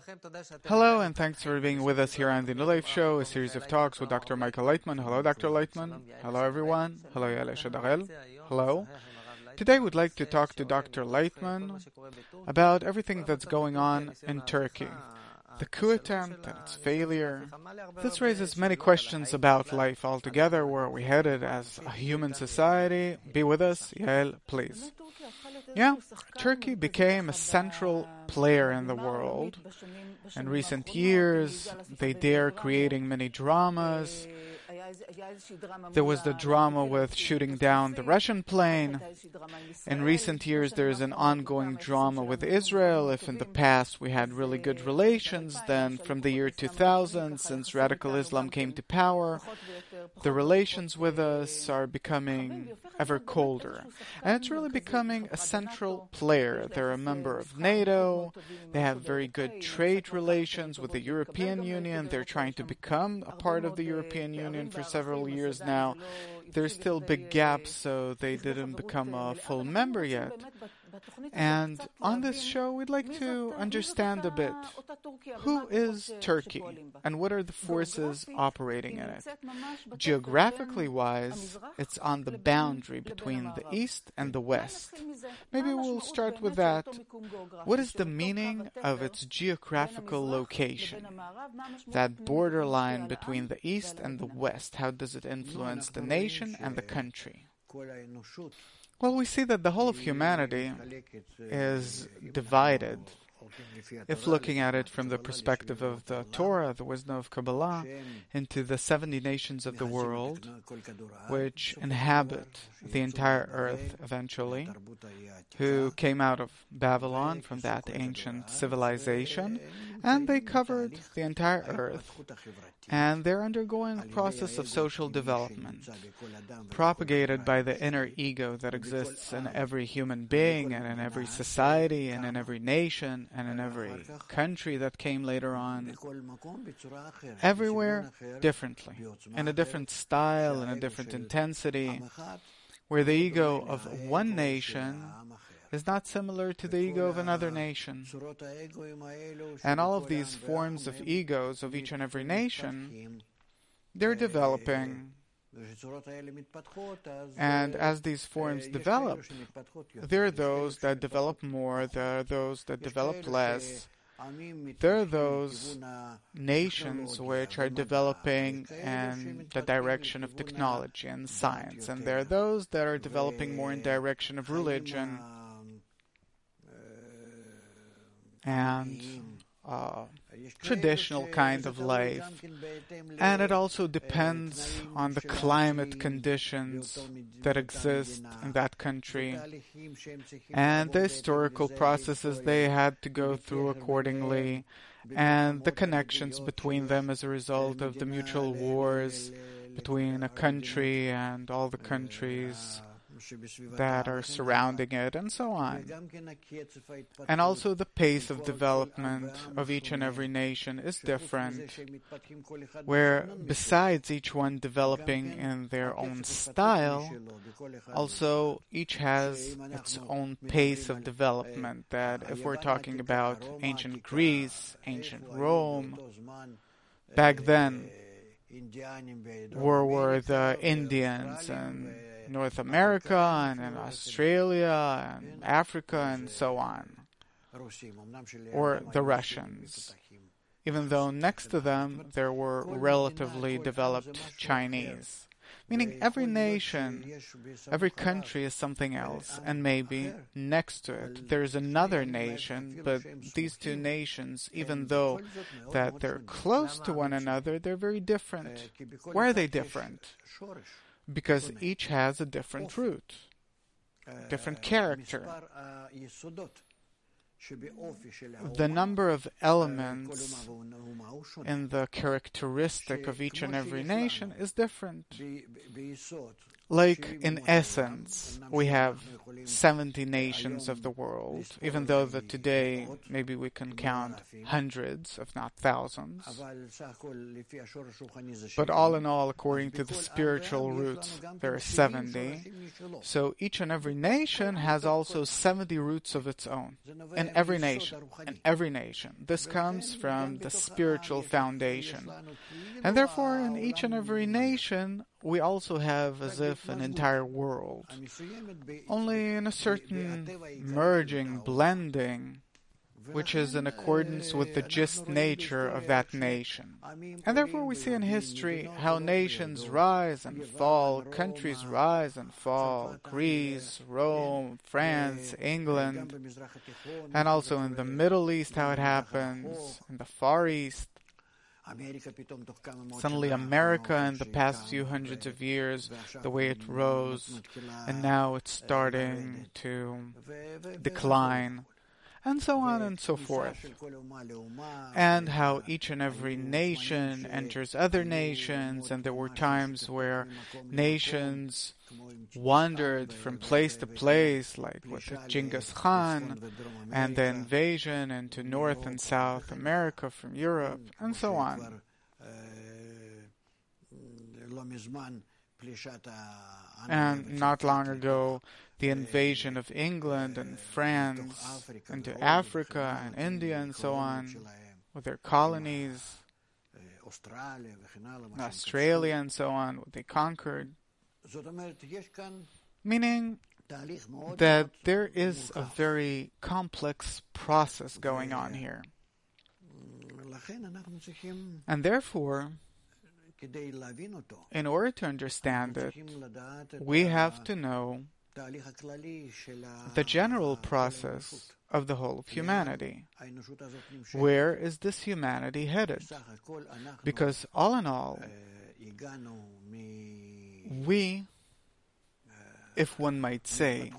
Hello, and thanks for being with us here on the New Life Show, a series of talks with Dr. Michael Leitman. Hello, Dr. Leitman. Hello, everyone. Hello, Yael Shadarel. Hello. Today, we'd like to talk to Dr. Leitman about everything that's going on in Turkey. The coup attempt and its failure. This raises many questions about life altogether. Where are we headed as a human society? Be with us, Yael, please. Yeah, Turkey became a central player in the world. In recent years, they dare creating many dramas. There was the drama with shooting down the Russian plane. In recent years, there is an ongoing drama with Israel. If in the past we had really good relations, then from the year 2000, since radical Islam came to power, the relations with us are becoming ever colder. And it's really becoming a central player. They're a member of NATO. They have very good trade relations with the European Union. They're trying to become a part of the European Union for several years now. There's still big gaps, so they didn't become a full member yet. And on this show, we'd like to understand a bit who is Turkey and what are the forces operating in it. Geographically wise, it's on the boundary between the East and the West. Maybe we'll start with that. What is the meaning of its geographical location? That borderline between the East and the West, how does it influence the nation and the country? Well, we see that the whole of humanity is divided. If looking at it from the perspective of the Torah, the wisdom of Kabbalah, into the 70 nations of the world, which inhabit the entire earth eventually, who came out of Babylon from that ancient civilization, and they covered the entire earth, and they're undergoing a process of social development, propagated by the inner ego that exists in every human being and in every society and in every nation and in every country that came later on. Everywhere differently, in a different style, in a different intensity, where the ego of one nation is not similar to the ego of another nation. And all of these forms of egos of each and every nation, they're developing. And as these forms develop, there are those that develop more, there are those that develop less. There are those nations which are developing in the direction of technology and science, and there are those that are developing more in direction of religion and traditional kind of life. And it also depends on the climate conditions that exist in that country and the historical processes they had to go through accordingly, and the connections between them as a result of the mutual wars between a country and all the countries that are surrounding it, and so on. And also the pace of development of each and every nation is different, where besides each one developing in their own style, also each has its own pace of development. That if we're talking about ancient Greece, ancient Rome, back then, where were the Indians and North America and in Australia and Africa and so on, or the Russians, even though next to them there were relatively developed Chinese. Meaning every nation, every country is something else, and maybe next to it there is another nation, but these two nations, even though that they're close to one another, they're very different. Why are they different? Because each has a different root, different character. The number of elements in the characteristic of each and every nation is different. Like, in essence, we have 70 nations of the world, even though that today maybe we can count hundreds, if not thousands. But all in all, according to the spiritual roots, there are 70. So each and every nation has also 70 roots of its own. In every nation. In every nation. This comes from the spiritual foundation. And therefore, in each and every nation, we also have as if an entire world, only in a certain merging, blending, which is in accordance with the just nature of that nation. And therefore we see in history how nations rise and fall, countries rise and fall, Greece, Rome, France, England, and also in the Middle East how it happens, in the Far East. Suddenly America in the past few hundreds of years, the way it rose, and now it's starting to decline, and so on and so forth. And how each and every nation enters other nations, and there were times where nations wandered from place to place, like with Genghis Khan, and the invasion into North and South America from Europe, and so on. And not long ago, the invasion of England and France into Africa and India and so on, with their colonies, Australia and so on, what they conquered. Meaning that there is a very complex process going on here. And therefore, in order to understand it, we have to know the general process of the whole of humanity. Where is this humanity headed? Because all in all, we, if one might say,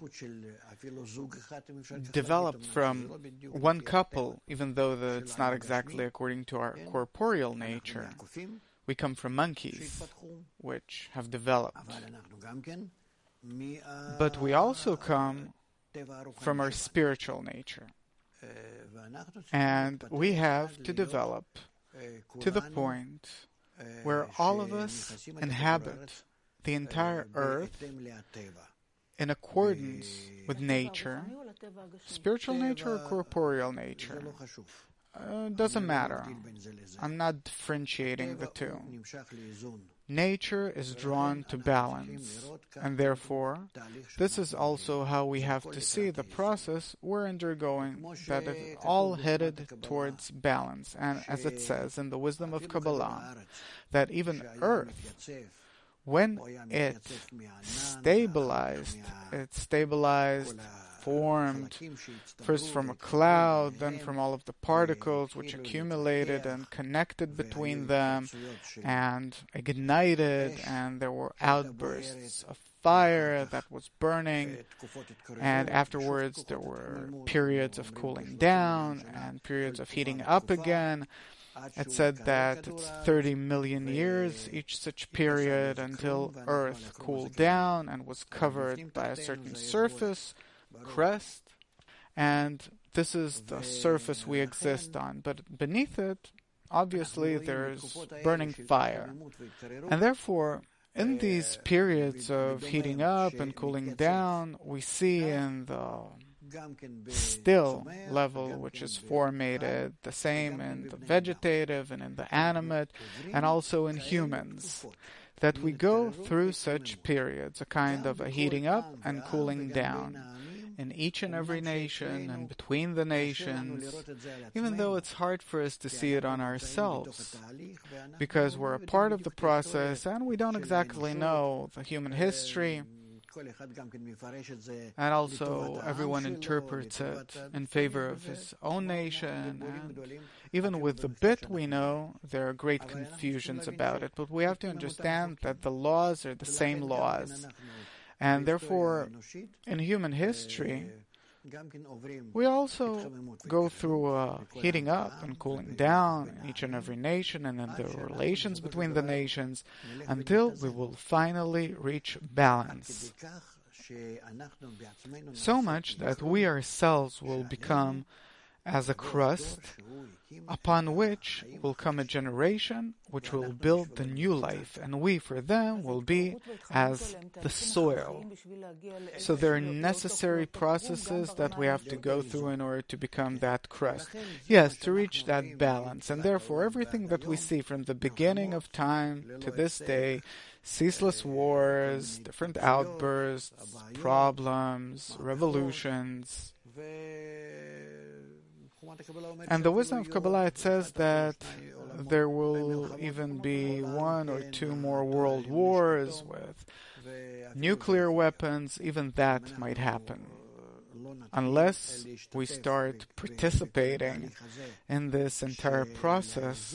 developed from one couple, even though it's not exactly according to our corporeal nature. We come from monkeys, which have developed. But we also come from our spiritual nature. And we have to develop to the point where all of us inhabit the entire earth in accordance with nature, spiritual nature or corporeal nature. Doesn't matter. I'm not differentiating the two. Nature is drawn to balance, and therefore, this is also how we have to see the process we're undergoing, that is all headed towards balance. And as it says in the wisdom of Kabbalah, that even Earth, when it stabilized, formed first from a cloud, then from all of the particles which accumulated and connected between them and ignited, and there were outbursts of fire that was burning, and afterwards there were periods of cooling down and periods of heating up again. It said that it's 30 million years each such period until Earth cooled down and was covered by a certain surface, crust, and this is the surface we exist on. But beneath it, obviously, there's burning fire. And therefore, in these periods of heating up and cooling down, we see in the still level, which is formated, the same in the vegetative and in the animate, and also in humans, that we go through such periods, a kind of a heating up and cooling down in each and every nation and between the nations, even though it's hard for us to see it on ourselves, because we're a part of the process and we don't exactly know the human history. And also, everyone interprets it in favor of his own nation. And even with the bit we know, there are great confusions about it. But we have to understand that the laws are the same laws. And therefore, in human history, We also go through heating up and cooling down in each and every nation and in the relations between the nations until we will finally reach balance. So much that we ourselves will become as a crust upon which will come a generation which will build the new life, and we for them will be as the soil. So there are necessary processes that we have to go through in order to become that crust. Yes, to reach that balance, and therefore everything that we see from the beginning of time to this day, ceaseless wars, different outbursts, problems, revolutions. And the wisdom of Kabbalah, it says that there will even be 1 or 2 more world wars with nuclear weapons. Even that might happen, unless we start participating in this entire process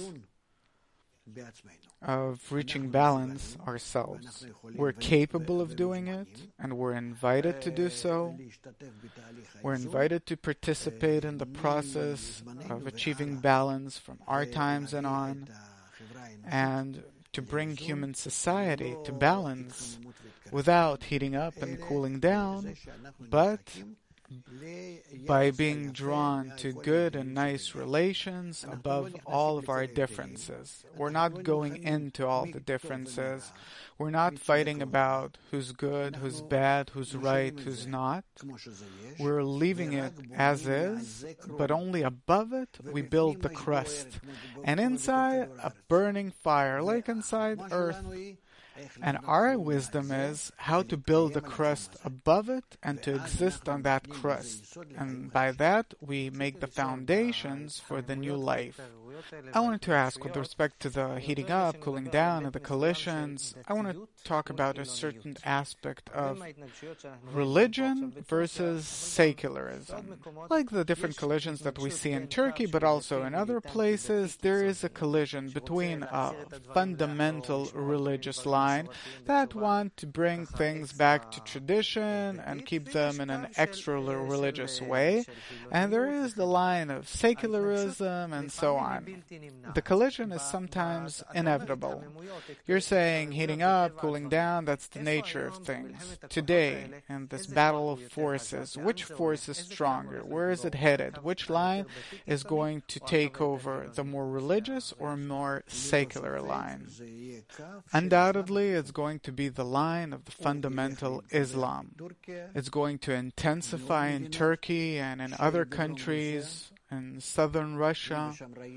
of reaching balance ourselves. We're capable of doing it, and we're invited to do so. We're invited to participate in the process of achieving balance from our times and on, and to bring human society to balance without heating up and cooling down, but by being drawn to good and nice relations above all of our differences. We're not going into all the differences. We're not fighting about who's good, who's bad, who's right, who's not. We're leaving it as is, but only above it we build the crust. And inside, a burning fire, like inside earth. And our wisdom is how to build the crust above it and to exist on that crust. And by that, we make the foundations for the new life. I wanted to ask, with respect to the heating up, cooling down, and the collisions, I want to talk about a certain aspect of religion versus secularism. Like the different collisions that we see in Turkey, but also in other places, there is a collision between a fundamental religious line that want to bring things back to tradition and keep them in an extra religious way, and there is the line of secularism and so on. The collision is sometimes inevitable. You're saying heating up, cooling down, that's the nature of things. Today, in this battle of forces, which force is stronger? Where is it headed? Which line is going to take over, the more religious or more secular line? Undoubtedly, it's going to be the line of the fundamental Islam. It's going to intensify in Turkey and in other countries, in southern Russia.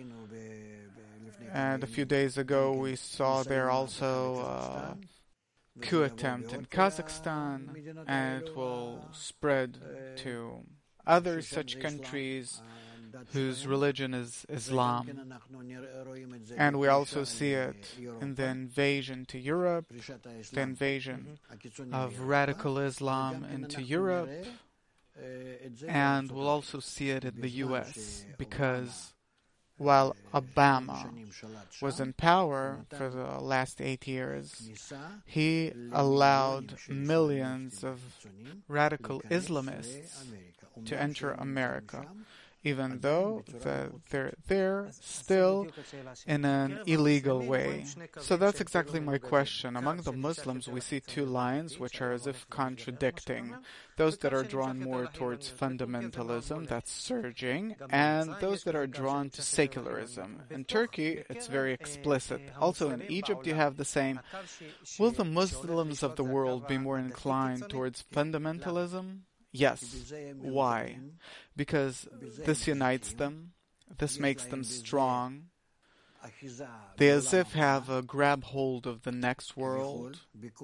And a few days ago, we saw there also a coup attempt in Kazakhstan, and it will spread to other such countries whose religion is Islam. And we also see it in the invasion to Europe, the invasion of radical Islam into Europe, and we'll also see it in the U.S., because while Obama was in power for the last 8 years, he allowed millions of radical Islamists to enter America, even though they're there still in an illegal way. So that's exactly my question. Among the Muslims, we see 2 lines which are as if contradicting. Those that are drawn more towards fundamentalism, that's surging, and those that are drawn to secularism. In Turkey, it's very explicit. Also in Egypt, you have the same. Will the Muslims of the world be more inclined towards fundamentalism? Yes. Why? Because this unites them. This makes them strong. They as if have a grab hold of the next world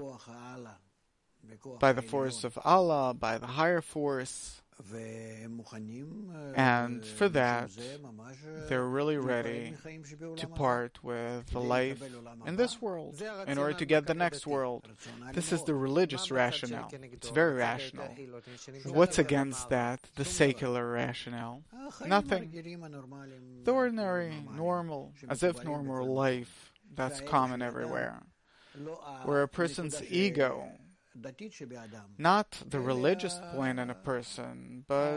by the force of Allah, by the higher force. And for that, they're really ready to part with the life in this world in order to get the next world. This is the religious rationale. It's very rational. What's against that? The secular rationale? Nothing. The ordinary, normal, as if normal life, that's common everywhere. Where a person's ego not the religious point in a person, but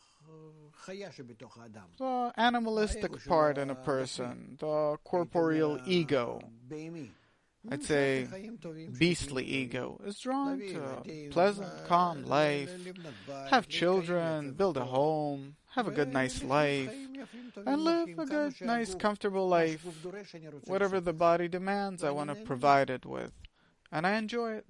the animalistic part in a person, the corporeal ego. I'd say beastly ego is drawn to a pleasant, calm life, have children, build a home, have a good, nice life, and live a good, nice, comfortable life. Whatever the body demands, I want to provide it with. And I enjoy it.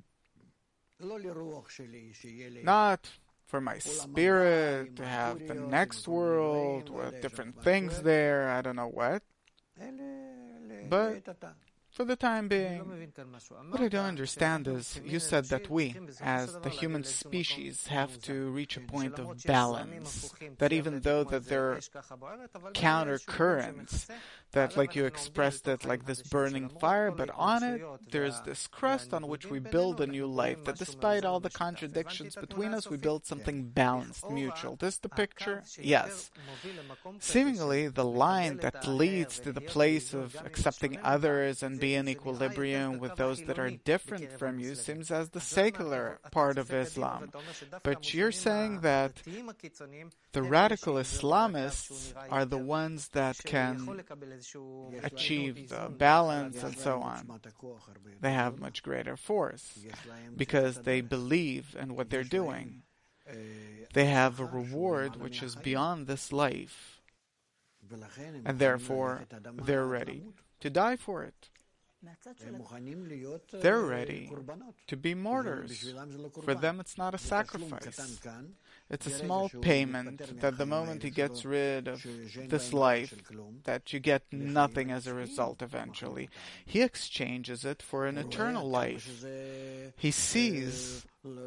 Not for my spirit to have the next world with different things there, I don't know what. But for the time being, what I don't understand is, you said that we, as the human species, have to reach a point of balance. That even though that there are counter currents, that like you expressed it like this burning fire, but on it there's this crust on which we build a new life, that despite all the contradictions between us, we build something balanced, mutual. This the picture? Yes. Seemingly, the line that leads to the place of accepting others and be in equilibrium with those that are different from you seems as the secular part of Islam. But you're saying that the radical Islamists are the ones that can achieve the balance and so on. They have much greater force because they believe in what they're doing. They have a reward which is beyond this life, and therefore they're ready to die for it. They're ready to be martyrs. For them, it's not a sacrifice. It's a small payment that the moment he gets rid of this life, that you get nothing as a result eventually. He exchanges it for an eternal life. He sees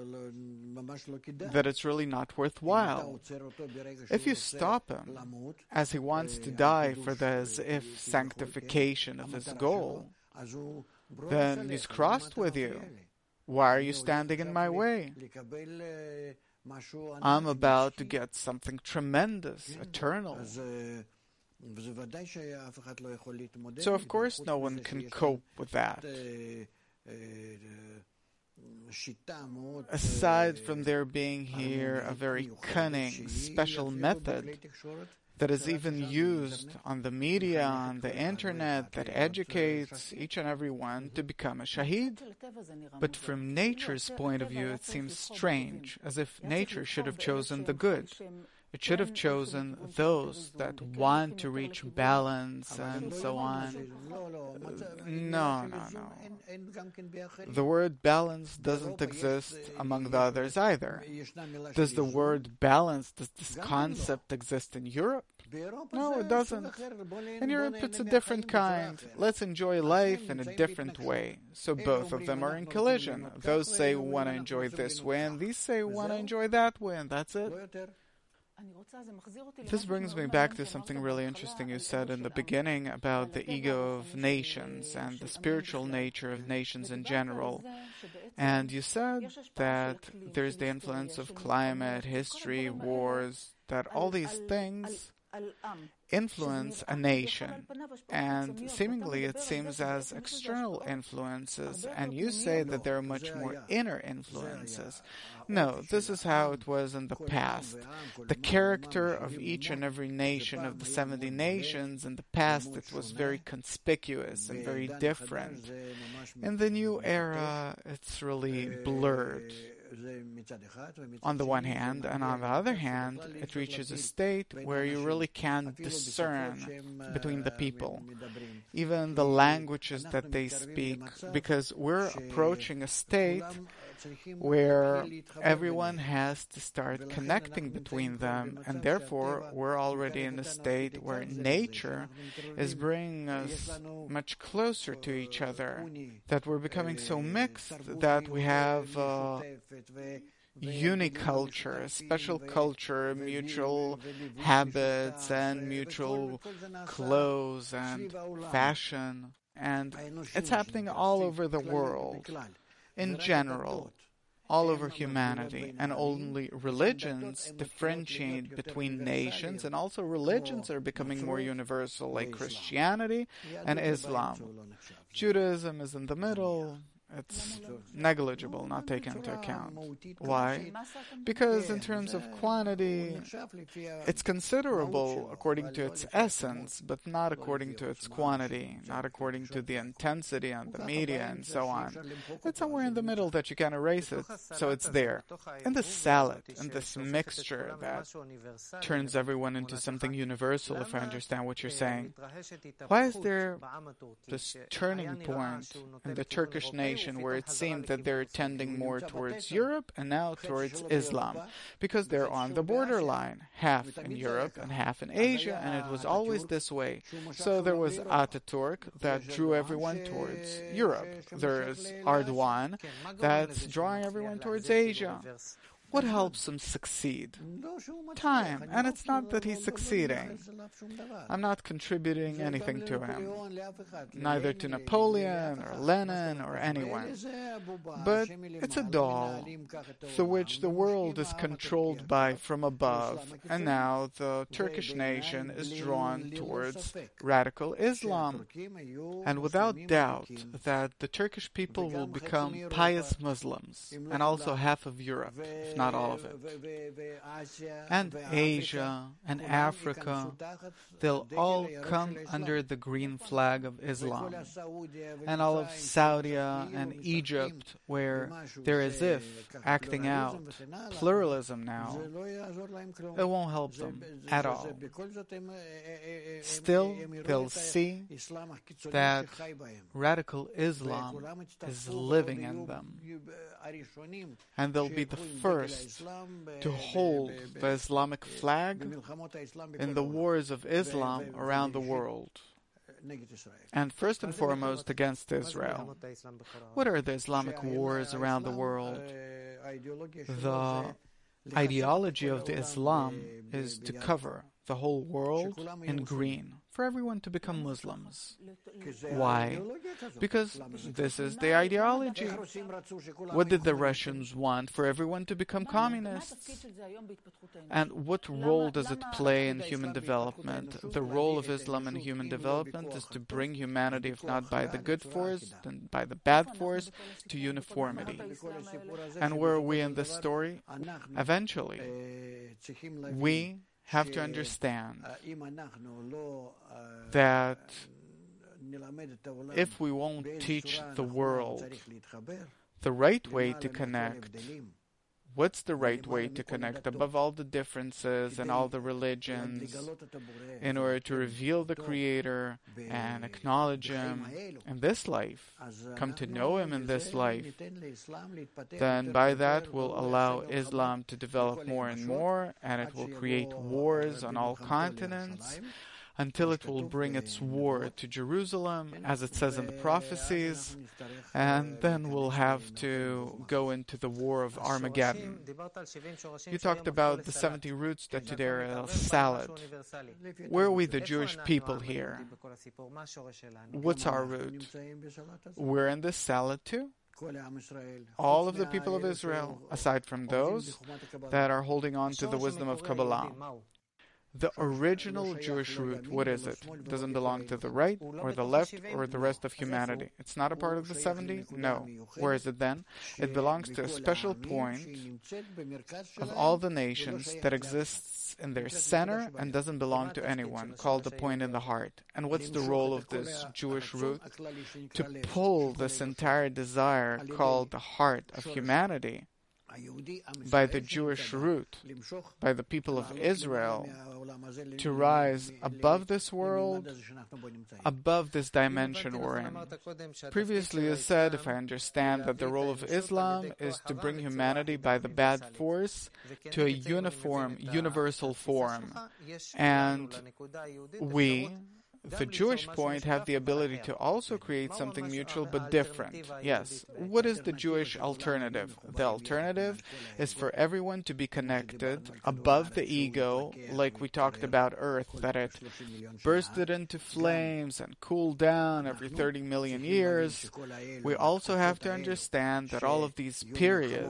that it's really not worthwhile. If you stop him as he wants to die for the as-if sanctification of his goal, then he's crossed with you. Why are you standing in my way? I'm about to get something tremendous, eternal. So of course no one can cope with that. Aside from there being here a very cunning, special method that is even used on the media, on the internet, that educates each and every one to become a shaheed. But from nature's point of view, it seems strange, as if nature should have chosen the good. It should have chosen those that want to reach balance and so on. No. The word balance doesn't exist among the others either. Does the word balance, does this concept exist in Europe? No, it doesn't. In Europe, it's a different kind. Let's enjoy life in a different way. So both of them are in collision. Those say we want to enjoy this way, and these say we want to enjoy that way, and that's it. This brings me back to something really interesting you said in the beginning about the ego of nations and the spiritual nature of nations in general. And you said that there's the influence of climate, history, wars, that all these things influence a nation, and seemingly it seems as external influences, and you say that there are much more inner influences. No, this is how it was in the past. The character of each and every nation of the 70 nations in the past, it was very conspicuous and very different. In the new era, it's really blurred on the one hand, and on the other hand, it reaches a state where you really can't discern between the people, even the languages that they speak, because we're approaching a state where everyone has to start connecting between them, and therefore we're already in a state where nature is bringing us much closer to each other, that we're becoming so mixed that we have uniculture, special culture, mutual habits and mutual clothes and fashion, and it's happening all over the world. In general, all over humanity, and only religions differentiate between nations, and also religions are becoming more universal, like Christianity and Islam. Judaism is in the middle, It's negligible, not taken into account. Why? Because in terms of quantity, it's considerable according to its essence, but not according to its quantity, not according to the intensity on the media and so on. It's somewhere in the middle that you can erase it, so it's there. In the salad, in this mixture that turns everyone into something universal, if I understand what you're saying, why is there this turning point in the Turkish nation where it seemed that they're tending more towards Europe and now towards Islam? Because they're on the borderline, half in Europe and half in Asia, and it was always this way. So there was Ataturk that drew everyone towards Europe. There's Erdogan that's drawing everyone towards Asia. What helps him succeed? Time. And it's not that he's succeeding. I'm not contributing anything to him. Neither to Napoleon or Lenin or anyone. But it's a doll through which the world is controlled by from above. And now the Turkish nation is drawn towards radical Islam. And without doubt that the Turkish people will become pious Muslims. And also half of Europe, if not all of it. And Asia and Africa, they'll all come under the green flag of Islam. And all of Saudi and Egypt, where they're as if acting out pluralism now, it won't help them at all. Still, they'll see that radical Islam is living in them. And they'll be the first to hold the Islamic flag in the wars of Islam around the world. And first and foremost against Israel. What are the Islamic wars around the world? The ideology of the Islam is to cover the whole world in green, for everyone to become Muslims. Why? Because this is the ideology. What did the Russians want? For everyone to become communists. And what role does it play in human development? The role of Islam in human development is to bring humanity, if not by the good force, then by the bad force, to uniformity. And where are we in this story? Eventually, we have to understand that if we won't teach the world the right way to connect, what's the right way to connect above all the differences and all the religions in order to reveal the Creator and acknowledge Him in this life, come to know Him in this life, then by that we'll allow Islam to develop more and more, and it will create wars on all continents until it will bring its war to Jerusalem, as it says in the prophecies, and then we'll have to go into the war of Armageddon. You talked about the 70 roots that today are a salad. Where are we, the Jewish people here? What's our root? We're in this salad too. All of the people of Israel, aside from those that are holding on to the wisdom of Kabbalah. The original Jewish root, what is it? It doesn't belong to the right or the left or the rest of humanity. It's not a part of the 70? No. Where is it then? It belongs to a special point of all the nations that exists in their center and doesn't belong to anyone, called the point in the heart. And what's the role of this Jewish root? To pull this entire desire called the heart of humanity by the Jewish root, by the people of Israel, to rise above this world, above this dimension we're in. Previously you said, if I understand, that the role of Islam is to bring humanity by the bad force to a uniform, universal form. And we, the Jewish point, have the ability to also create something mutual but different. Yes. What is the Jewish alternative? The alternative is for everyone to be connected above the ego, like we talked about Earth, that it bursted into flames and cooled down every 30 million years. We also have to understand that all of these periods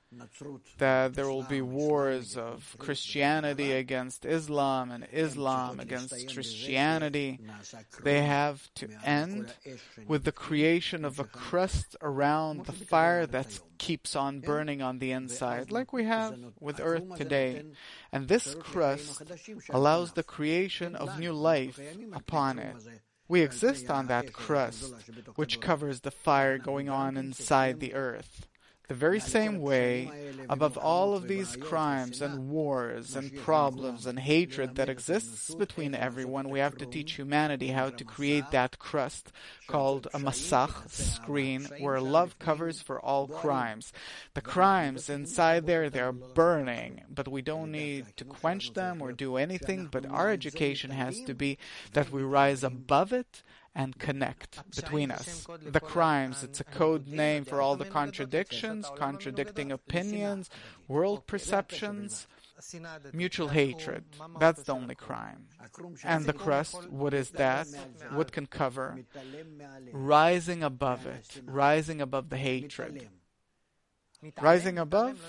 that there will be wars of Christianity against Islam and Islam against Christianity. They have to end with the creation of a crust around the fire that keeps on burning on the inside, like we have with Earth today. And this crust allows the creation of new life upon it. We exist on that crust, which covers the fire going on inside the earth. The very same way, above all of these crimes and wars and problems and hatred that exists between everyone, we have to teach humanity how to create that crust called a masach, screen, where love covers for all crimes. The crimes inside there, they're burning, but we don't need to quench them or do anything, but our education has to be that we rise above it and connect between us. The crimes, it's a code name for all the contradictions, contradicting opinions, world perceptions, mutual hatred. That's the only crime. And the crust, what is that? What can cover? Rising above it, rising above the hatred. Rising above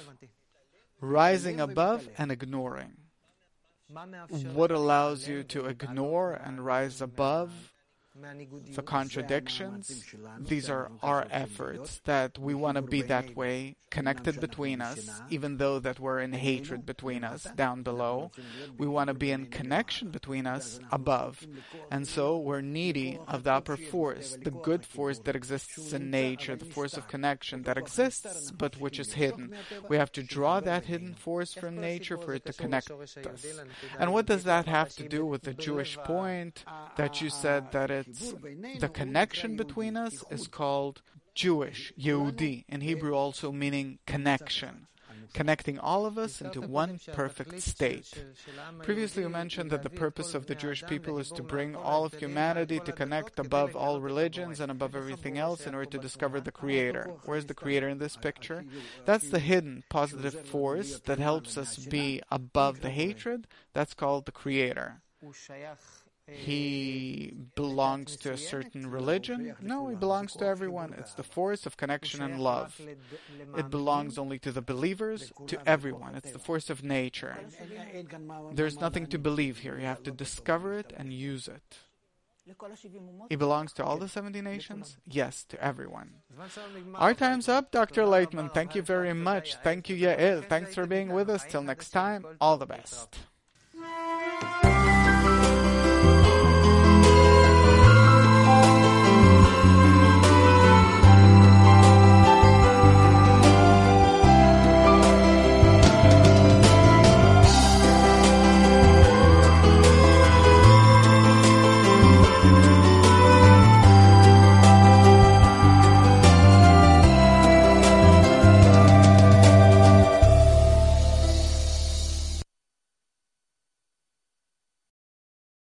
and ignoring. What allows you to ignore and rise above the contradictions? These are our efforts, that we want to be that way, connected between us, even though that we're in hatred between us down below. We want to be in connection between us above. And so we're needy of the upper force, the good force that exists in nature, the force of connection that exists, but which is hidden. We have to draw that hidden force from nature for it to connect us. And what does that have to do with the Jewish point that you said that it's the connection between us is called Jewish, Yehudi, in Hebrew also meaning connection, connecting all of us into one perfect state. Previously you mentioned that the purpose of the Jewish people is to bring all of humanity to connect above all religions and above everything else in order to discover the Creator. Where's the Creator in this picture? That's the hidden positive force that helps us be above the hatred. That's called the Creator. He belongs to a certain religion? No, he belongs to everyone. It's the force of connection and love. It belongs only to the believers, to everyone. It's the force of nature. There's nothing to believe here. You have to discover it and use it. It belongs to all the 70 nations? Yes, to everyone. Our time's up, Dr. Lightman. Thank you very much. Thank you, Yael. Thanks for being with us. Till next time, all the best.